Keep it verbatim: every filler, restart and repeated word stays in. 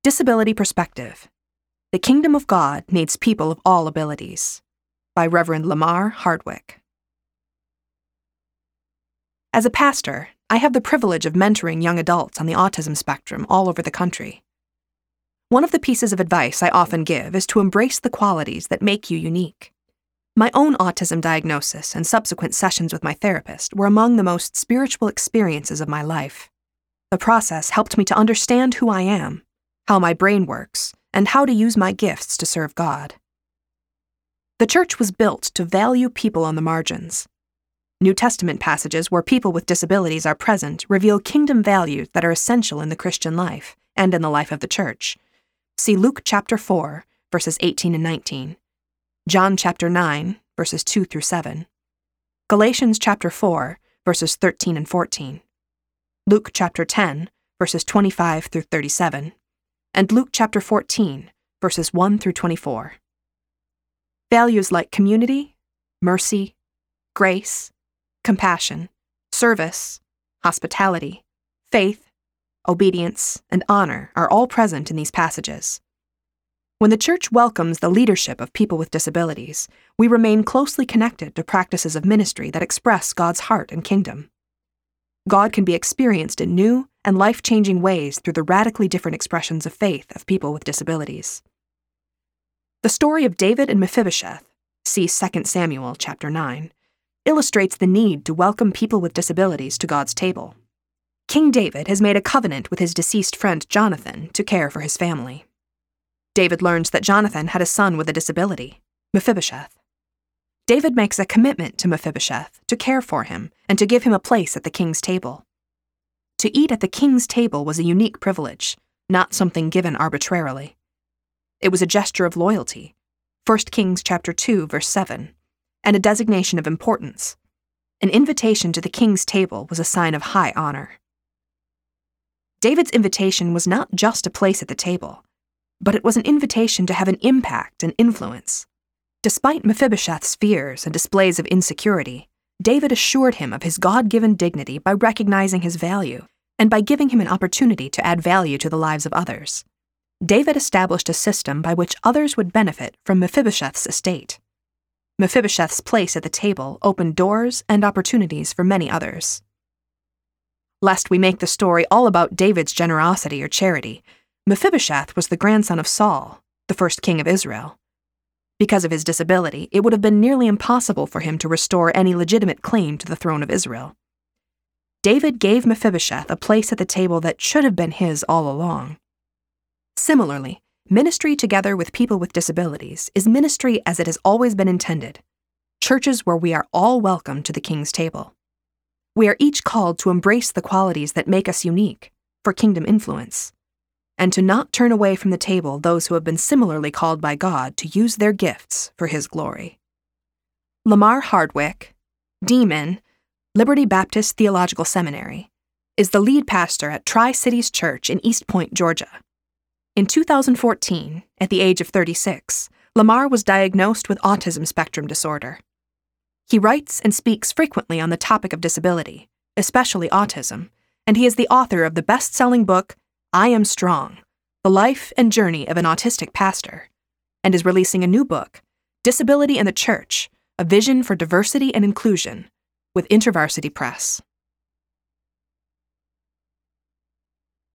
Disability Perspective. The Kingdom of God Needs People of All Abilities, by Reverend Lamar Hardwick. As a pastor, I have the privilege of mentoring young adults on the autism spectrum all over the country. One of the pieces of advice I often give is to embrace the qualities that make you unique. My own autism diagnosis and subsequent sessions with my therapist were among the most spiritual experiences of my life. The process helped me to understand who I am, how my brain works, and how to use my gifts to serve God. The church was built to value people on the margins. New Testament passages where people with disabilities are present reveal kingdom values that are essential in the Christian life and in the life of the church. See Luke chapter four, verses eighteen and nineteen, John chapter nine, verses two through seven, Galatians chapter four, verses thirteen and fourteen, Luke chapter ten, verses twenty-five through thirty-seven, and Luke chapter fourteen, verses one through twenty-four. Values like community, mercy, grace, compassion, service, hospitality, faith, obedience, and honor are all present in these passages. When the church welcomes the leadership of people with disabilities, we remain closely connected to practices of ministry that express God's heart and kingdom. God can be experienced in new and life-changing ways through the radically different expressions of faith of people with disabilities. The story of David and Mephibosheth, see Second Samuel chapter nine, illustrates the need to welcome people with disabilities to God's table. King David has made a covenant with his deceased friend Jonathan to care for his family. David learns that Jonathan had a son with a disability, Mephibosheth. David makes a commitment to Mephibosheth to care for him and to give him a place at the king's table. To eat at the king's table was a unique privilege, not something given arbitrarily. It was a gesture of loyalty, First Kings chapter two, verse seven, and a designation of importance. An invitation to the king's table was a sign of high honor. David's invitation was not just a place at the table, but it was an invitation to have an impact and influence. Despite Mephibosheth's fears and displays of insecurity, David assured him of his God-given dignity by recognizing his value and by giving him an opportunity to add value to the lives of others. David established a system by which others would benefit from Mephibosheth's estate. Mephibosheth's place at the table opened doors and opportunities for many others. Lest we make the story all about David's generosity or charity, Mephibosheth was the grandson of Saul, the first king of Israel. Because of his disability, it would have been nearly impossible for him to restore any legitimate claim to the throne of Israel. David gave Mephibosheth a place at the table that should have been his all along. Similarly, ministry together with people with disabilities is ministry as it has always been intended, churches where we are all welcome to the king's table. We are each called to embrace the qualities that make us unique for kingdom influence, and to not turn away from the table those who have been similarly called by God to use their gifts for His glory. Lamar Hardwick, Dean, Liberty Baptist Theological Seminary, is the lead pastor at Tri-Cities Church in East Point, Georgia. In two thousand fourteen, at the age of thirty-six, Lamar was diagnosed with autism spectrum disorder. He writes and speaks frequently on the topic of disability, especially autism, and he is the author of the best-selling book, I Am Strong, The Life and Journey of an Autistic Pastor, and is releasing a new book, Disability in the Church, A Vision for Diversity and Inclusion, with InterVarsity Press.